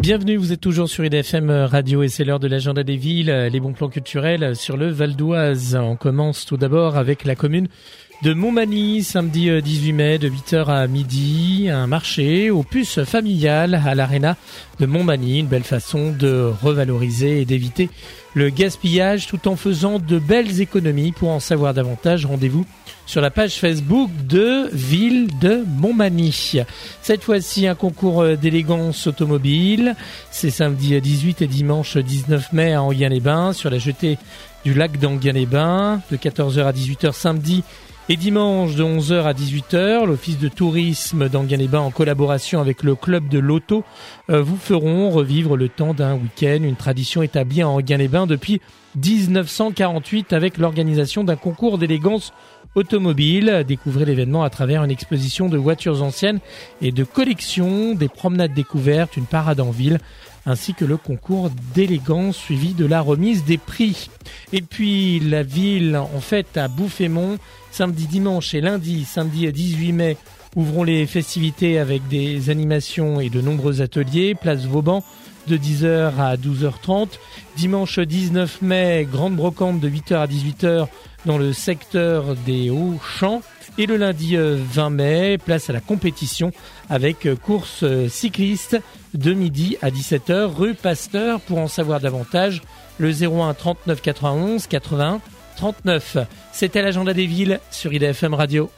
Bienvenue, vous êtes toujours sur IDFM Radio et c'est l'heure de l'agenda des villes, les bons plans culturels sur le Val d'Oise. On commence tout d'abord avec la commune de Montmagny, samedi 18 mai de 8h à midi, un marché aux puces familiales à l'Arena de Montmagny, une belle façon de revaloriser et d'éviter le gaspillage tout en faisant de belles économies. Pour en savoir davantage, rendez-vous sur la page Facebook de Ville de Montmagny. Cette fois-ci, un concours d'élégance automobile. C'est samedi 18 et dimanche 19 mai à Enghien-les-Bains, sur la jetée du lac d'Enghien-les-Bains, de 14h à 18h samedi et dimanche de 11h à 18h. L'Office de tourisme d'Enghien-les-Bains, en collaboration avec le club de l'auto, vous feront revivre le temps d'un week-end, une tradition établie à Enghien-les-Bains depuis 1948 avec l'organisation d'un concours d'élégance automobile. Découvrez l'événement à travers une exposition de voitures anciennes et de collections, des promenades découvertes, une parade en ville, ainsi que le concours d'élégance suivi de la remise des prix. Et puis la ville en fête à Bouffémont, samedi, dimanche et lundi. Samedi 18 mai, ouvrons les festivités avec des animations et de nombreux ateliers. Place Vauban de 10h à 12h30. Dimanche 19 mai, grande brocante de 8h à 18h dans le secteur des Hauts-Champs. Et le lundi 20 mai, place à la compétition avec course cycliste de midi à 17h rue Pasteur. Pour en savoir davantage, le 01 39 91 81 39. C'était l'agenda des villes sur IDFM Radio.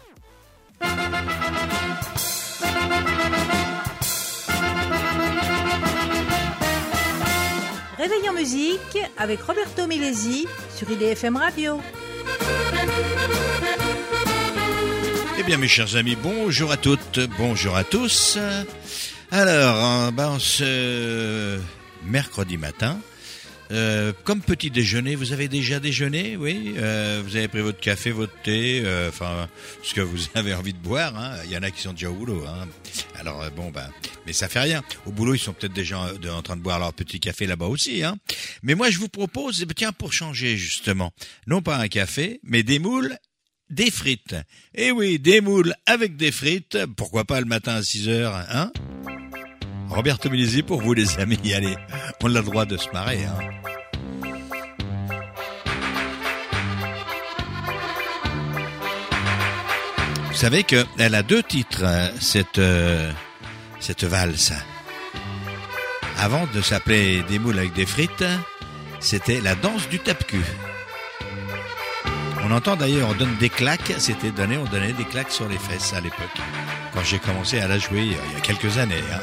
Réveil en musique avec Roberto Milesi sur IDFM Radio. Eh bien mes chers amis, bonjour à toutes, bonjour à tous. Alors, ce mercredi matin, comme petit déjeuner, vous avez déjà déjeuné, oui, vous avez pris votre café, votre thé, ce que vous avez envie de boire, hein. Il y en a qui sont déjà au boulot, hein. Alors mais ça fait rien. Au boulot, ils sont peut-être déjà en train de boire leur petit café là-bas aussi, hein. Mais moi, je vous propose, tiens, pour changer justement, non pas un café, mais des moules, des frites. Eh oui, des moules avec des frites, pourquoi pas le matin à 6h, hein. Roberto Milesi pour vous les amis, allez, on a le droit de se marrer, hein. Vous savez qu'elle a 2 titres, cette valse. Avant de s'appeler des moules avec des frites, c'était la danse du tape-cul. On entend d'ailleurs, on donne des claques, on donnait des claques sur les fesses à l'époque, quand j'ai commencé à la jouer il y a quelques années, hein.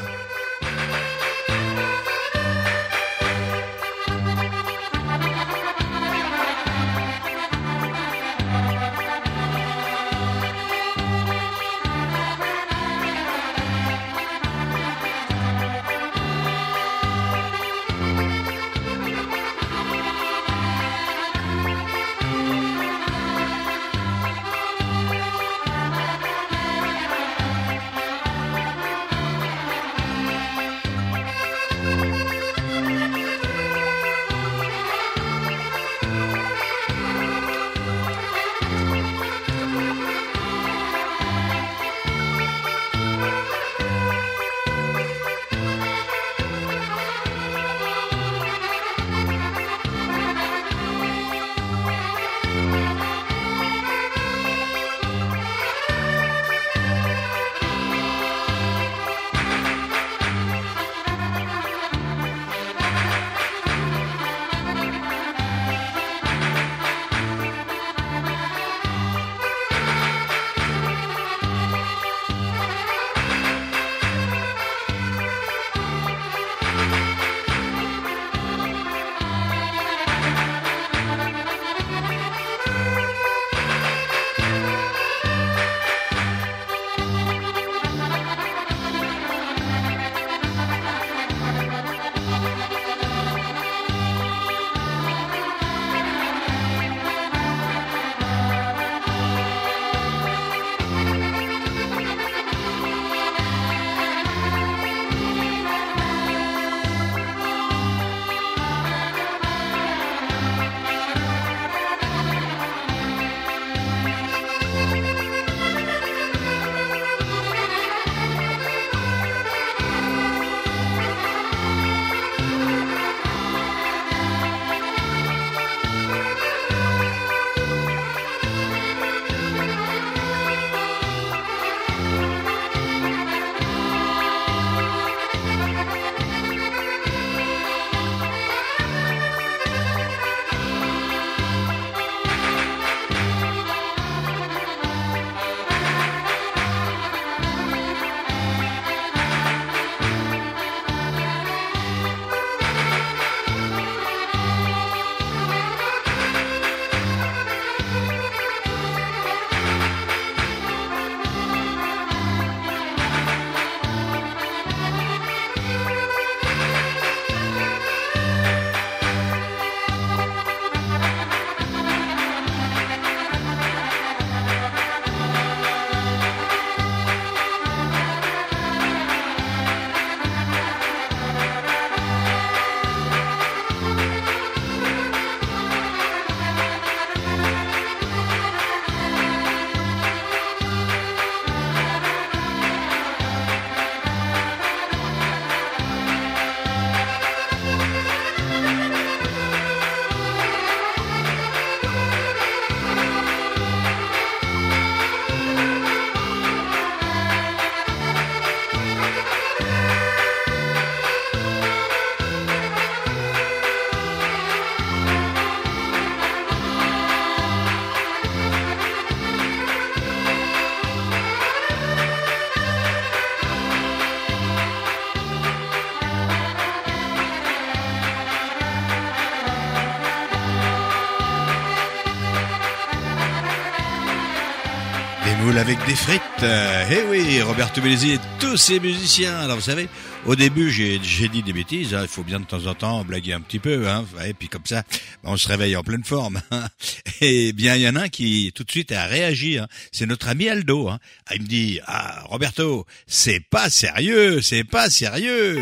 Des moules avec des frites. Eh oui, Roberto Bellesi et tous ses musiciens. Alors vous savez, au début j'ai dit des bêtises. Hein. Il faut bien de temps en temps blaguer un petit peu. Hein. Et puis comme ça, on se réveille en pleine forme. Et bien il y en a un qui tout de suite a réagi. Hein. C'est notre ami Aldo. Hein. Il me dit, ah Roberto, c'est pas sérieux, c'est pas sérieux.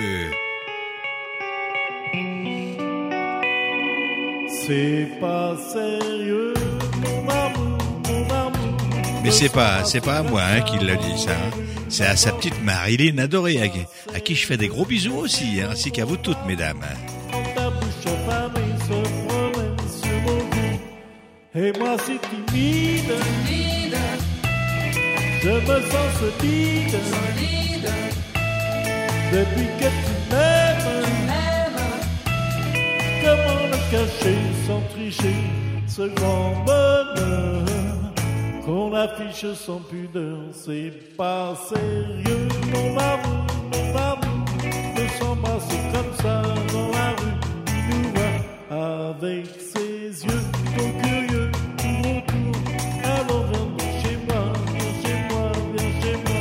C'est pas sérieux, mon amour, mon amour. Mais c'est pas à moi hein, qui l'a dit ça. Hein. C'est à sa petite Marilyn adorée, à qui je fais des gros bisous aussi, hein, ainsi qu'à vous toutes, mesdames. Ta bouche affamée se promène sur mon cou. Et moi si timide, je me sens solide. Depuis que tu m'aimes, comment le cacher sans tricher ce grand bonheur qu'on affiche sans pudeur? C'est pas sérieux, mon amour, de s'embrasser comme ça dans la rue. Il nous voit avec ses yeux tout curieux, tout autour. Allons, viens chez moi, viens chez moi, viens chez moi.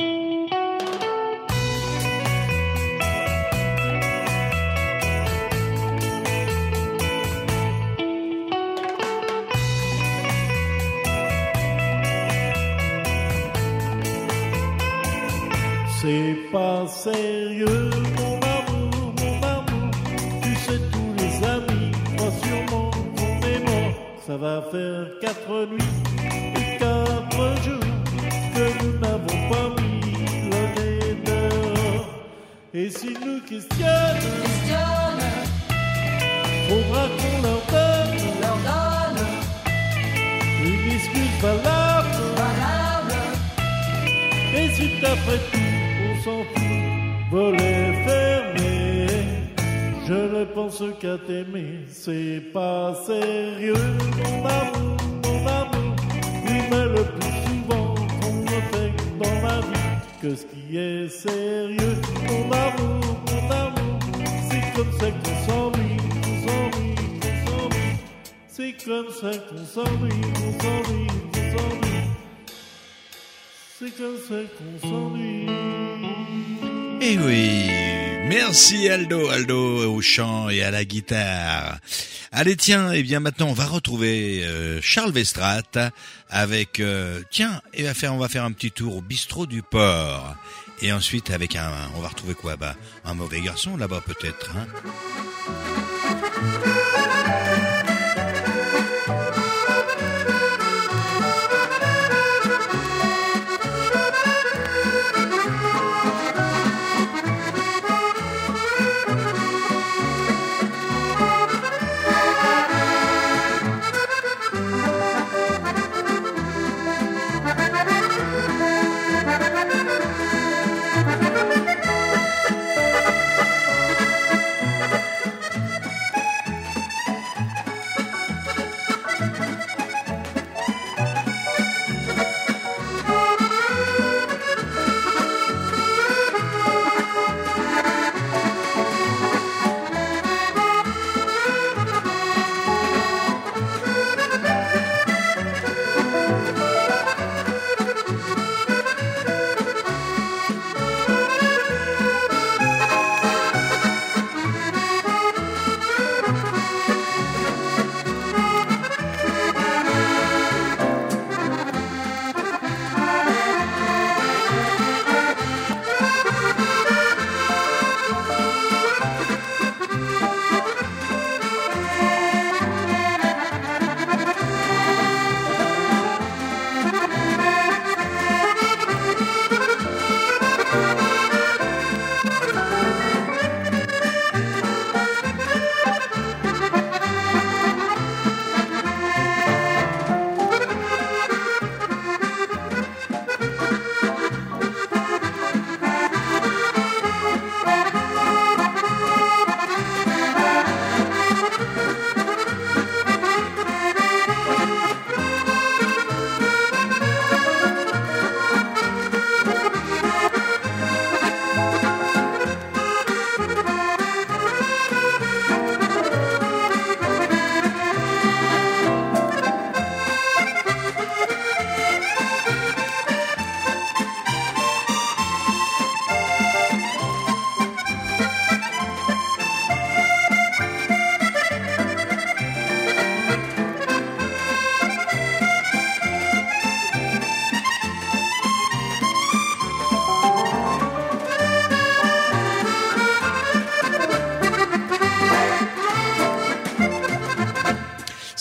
C'est pas sérieux, mon amour, tu sais tous les amis croient sûrement qu'on est mort. Ça va faire 4 nuits et 4 jours que nous n'avons pas mis le nez dehors. Et s'ils nous questionnent, faudra qu'on leur donne une excuse valable. Et si d'après tout s'en fout, volet fermé, je ne pense qu'à t'aimer. C'est pas sérieux, mon amour, oui, mais le plus souvent qu'on me fait dans ma vie que ce qui est sérieux, mon amour, c'est comme ça qu'on s'ennuie, c'est comme ça qu'on s'ennuie, c'est comme ça qu'on s'ennuie. Eh oui, merci Aldo au chant et à la guitare. Allez tiens, et bien maintenant on va retrouver Charles Westrate avec on va faire un petit tour au bistrot du port. Et ensuite avec on va retrouver quoi? Un mauvais garçon là-bas peut-être, hein.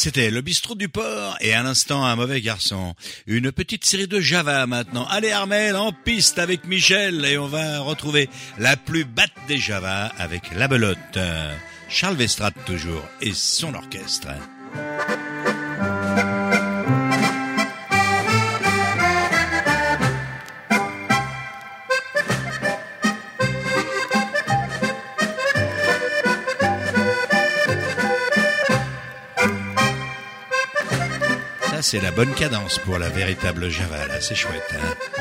C'était le bistrot du port et à l'instant un mauvais garçon. Une petite série de Java maintenant. Allez Armel, en piste avec Michel et on va retrouver la plus batte des Java avec la belote. Charles Westrate toujours et son orchestre. C'est la bonne cadence pour la véritable Java, là, c'est chouette, hein.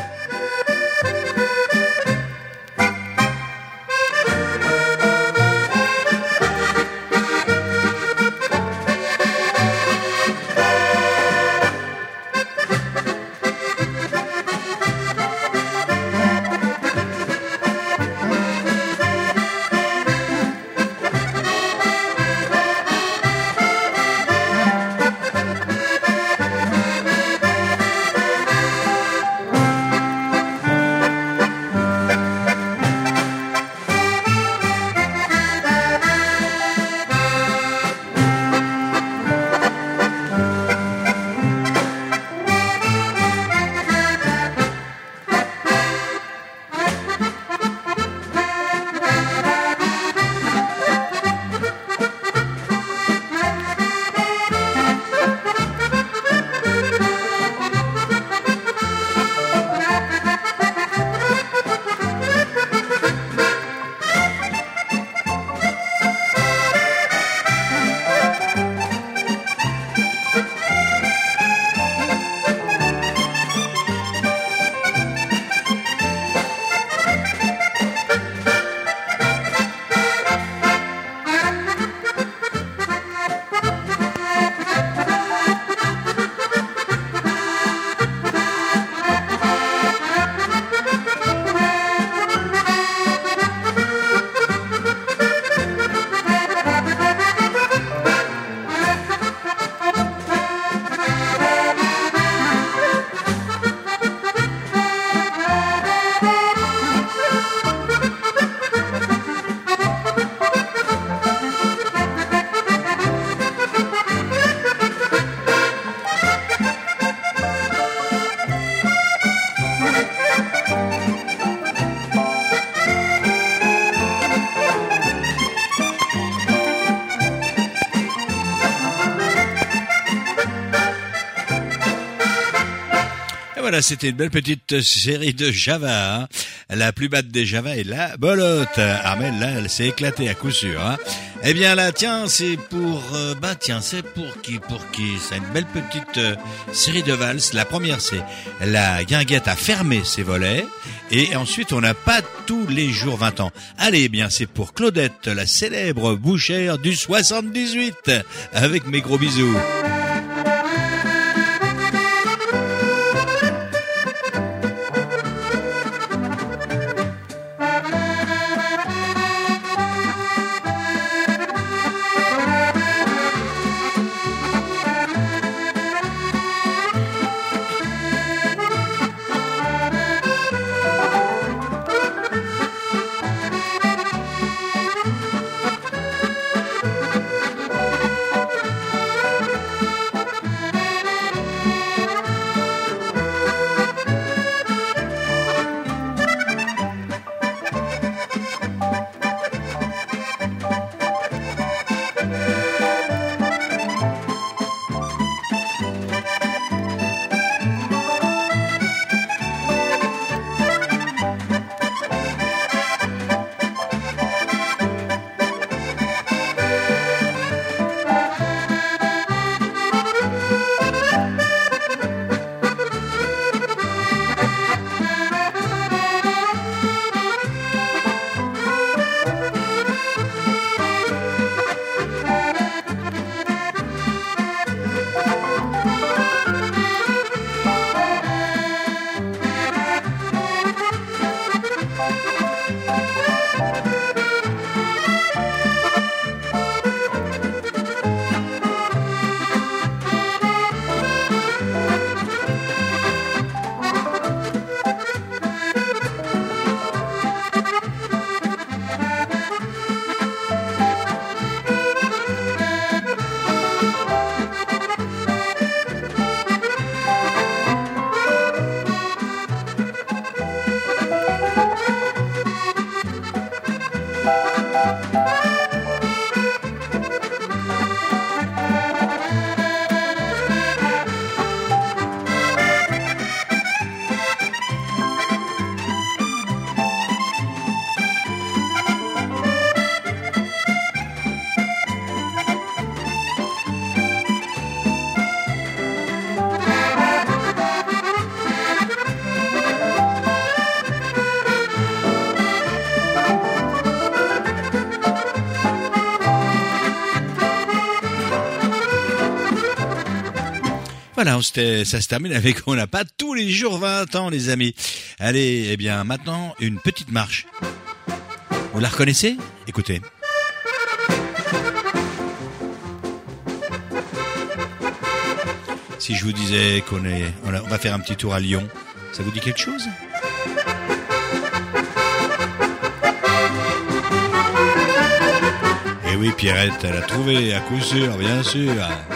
Voilà, c'était une belle petite série de Java, hein. La plus batte des Java est la belote. Armel, là, elle s'est éclatée à coup sûr, hein. Eh bien là, tiens, c'est pour... c'est pour qui C'est une belle petite série de valses. La première, c'est la guinguette a fermé ses volets. Et ensuite, on n'a pas tous les jours 20 ans. Allez, eh bien, c'est pour Claudette, la célèbre bouchère du 78. Avec mes gros bisous. Voilà, ça se termine avec on n'a pas tous les jours 20 ans, les amis. Allez, eh bien, maintenant, une petite marche. Vous la reconnaissez? Écoutez. Si je vous disais on va faire un petit tour à Lyon, ça vous dit quelque chose? Eh oui, Pierrette, elle a trouvé, à coup sûr, bien sûr.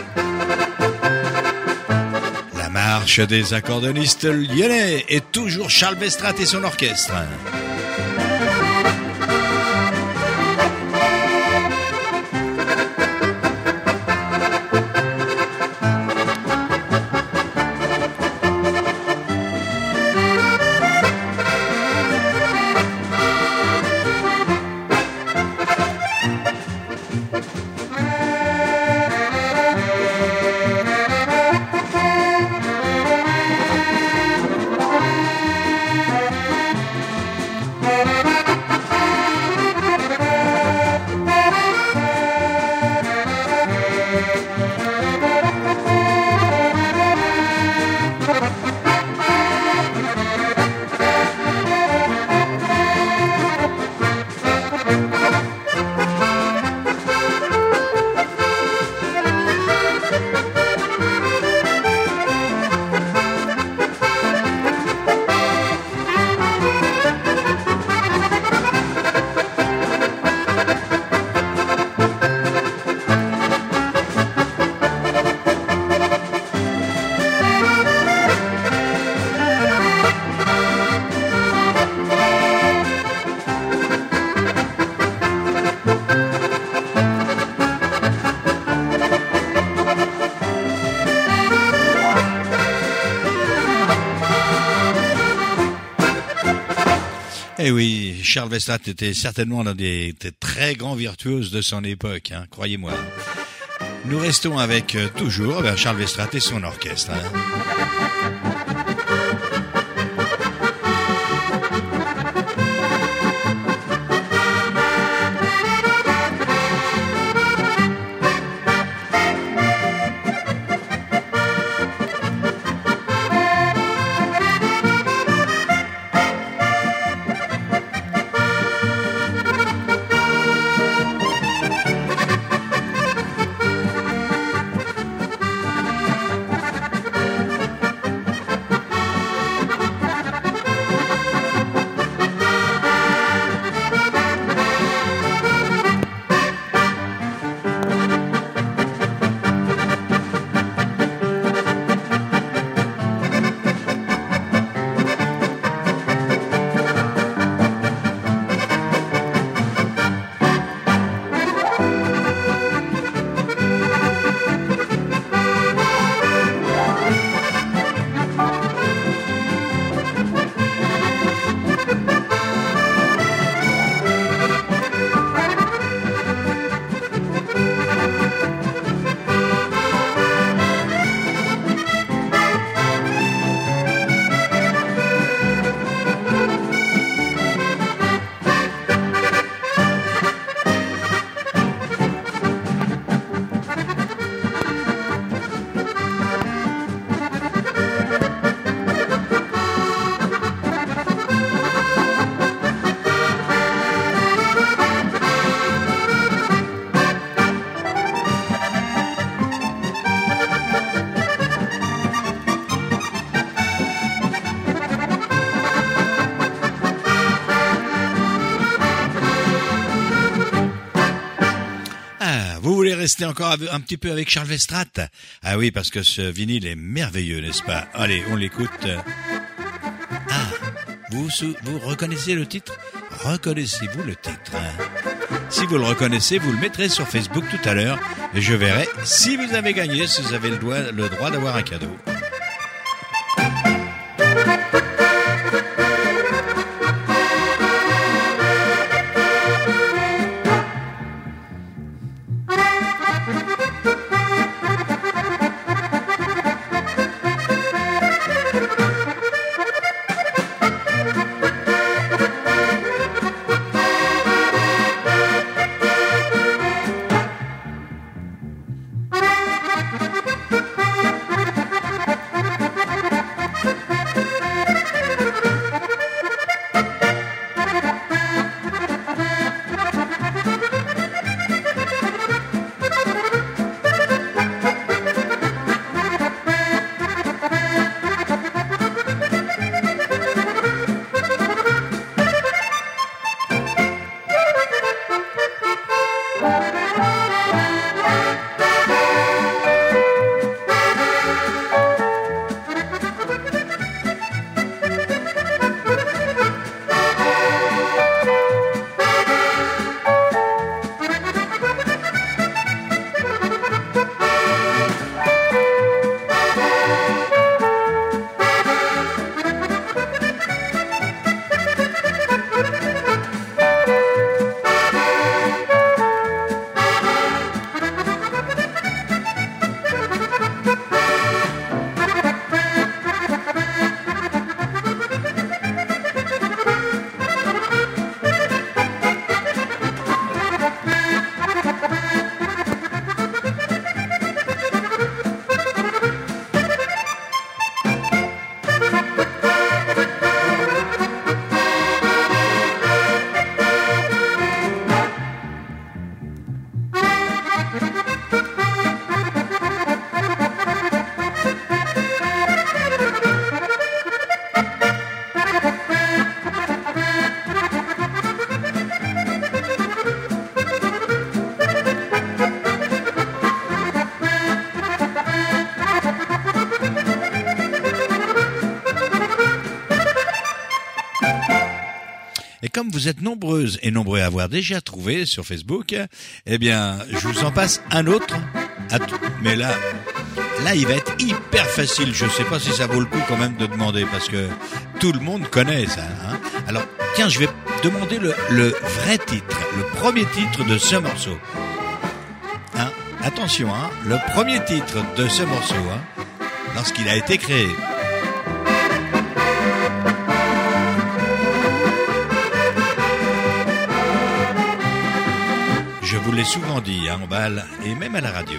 La marche des accordéonistes lyonnais et toujours Charles Bestrat et son orchestre. Eh oui, Charles Bestrat était certainement l'un des très grands virtuoses de son époque, hein, croyez-moi. Nous restons avec toujours Charles Bestrat et son orchestre. Hein. Vous voulez rester encore un petit peu avec Charles Bestrat? Ah oui, parce que ce vinyle est merveilleux, n'est-ce pas? Allez, on l'écoute. Ah, vous reconnaissez le titre? Reconnaissez-vous le titre? Si vous le reconnaissez, vous le mettrez sur Facebook tout à l'heure et je verrai si vous avez gagné, si vous avez le droit d'avoir un cadeau. comme vous êtes nombreuses et nombreux à avoir déjà trouvé sur Facebook, eh bien, je vous en passe un autre. Mais là, il va être hyper facile. Je sais pas si ça vaut le coup quand même de demander parce que tout le monde connaît ça. Hein. Alors, tiens, je vais demander le vrai titre, le premier titre de ce morceau. Hein, attention, hein, le premier titre de ce morceau, hein, lorsqu'il a été créé. Je vous l'ai souvent dit, hein, en balle et même à la radio.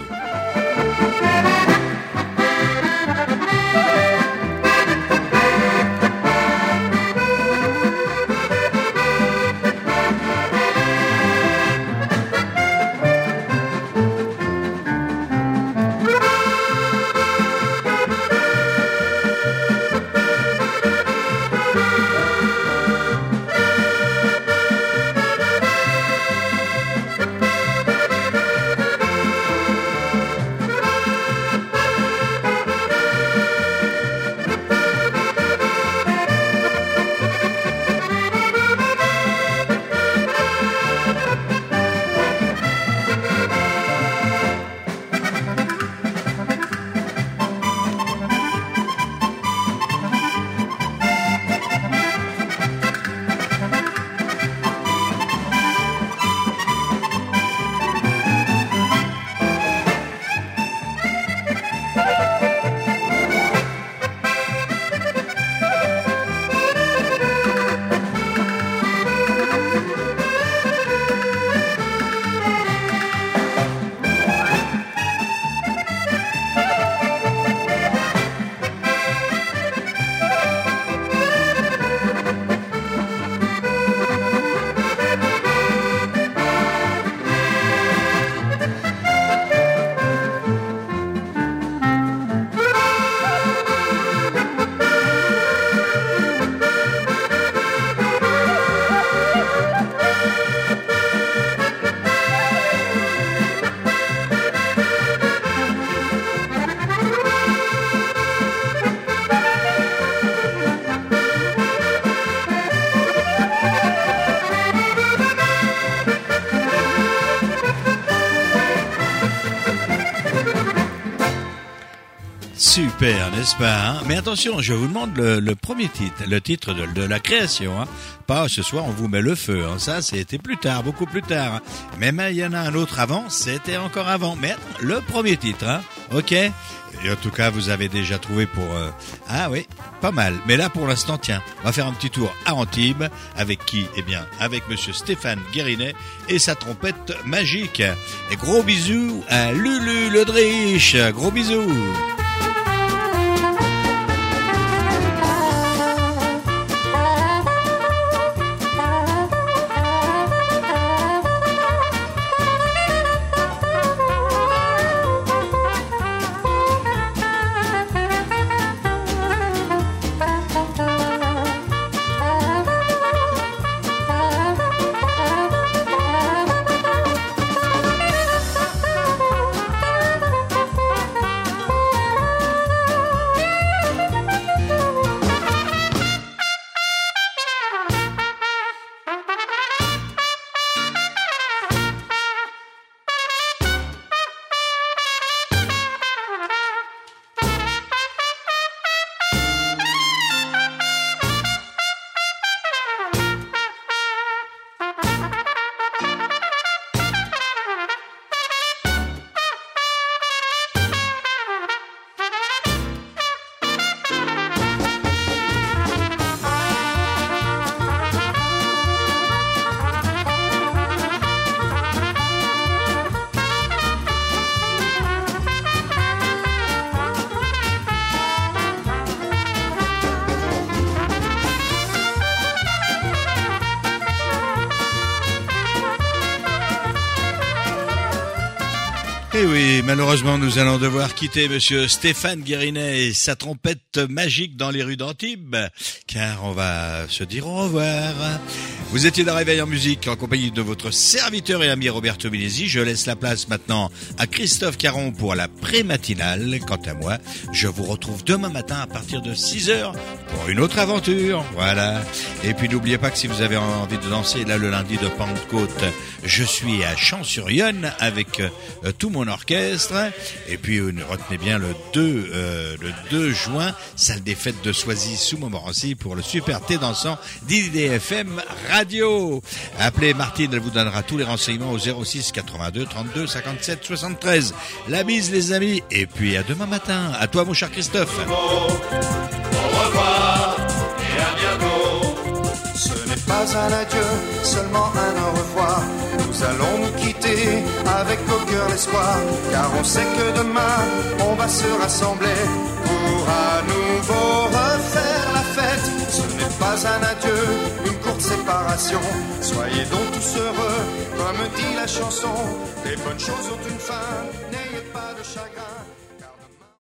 Super, n'est-ce pas, hein? Mais attention, je vous demande le premier titre, le titre de la création, hein? Pas ce soir on vous met le feu, hein? Ça c'était plus tard, beaucoup plus tard, hein? Même il y en a un autre avant, c'était encore avant. Mais attends, le premier titre, hein? Ok? Et en tout cas, vous avez déjà trouvé pour... Ah oui, pas mal. Mais là, pour l'instant, tiens, on va faire un petit tour à Antibes. Avec qui? Eh bien, avec monsieur Stéphane Guérinet et sa trompette magique. Et gros bisous à Lulu Ledrich. Gros bisous. oui, malheureusement, nous allons devoir quitter monsieur Stéphane Guérinet et sa trompette magique dans les rues d'Antibes, car on va se dire au revoir. Vous étiez dans Réveil en musique en compagnie de votre serviteur et ami Roberto Milesi. Je laisse la place maintenant à Christophe Caron pour la pré-matinale. Quant à moi, je vous retrouve demain matin à partir de 6h pour une autre aventure. Voilà. Et puis n'oubliez pas que si vous avez envie de danser, là le lundi de Pentecôte, je suis à Champs-sur-Yonne avec tout mon orchestre. Et puis retenez bien le 2 juin, salle des fêtes de Soisy sous Montmorency pour le super thé dansant d'IDFM Radio. Appelez Martine, elle vous donnera tous les renseignements au 06 82 32 57 73. La bise les amis, et puis à demain matin. À toi mon cher Christophe. Au revoir et à bientôt. Ce n'est pas un adieu, seulement un au revoir. Nous allons nous quitter avec au cœur l'espoir, car on sait que demain on va se rassembler pour à nouveau refaire la fête. Ce n'est pas un adieu, une courte séparation. Soyez donc tous heureux, comme dit la chanson. Les bonnes choses ont une fin, n'ayez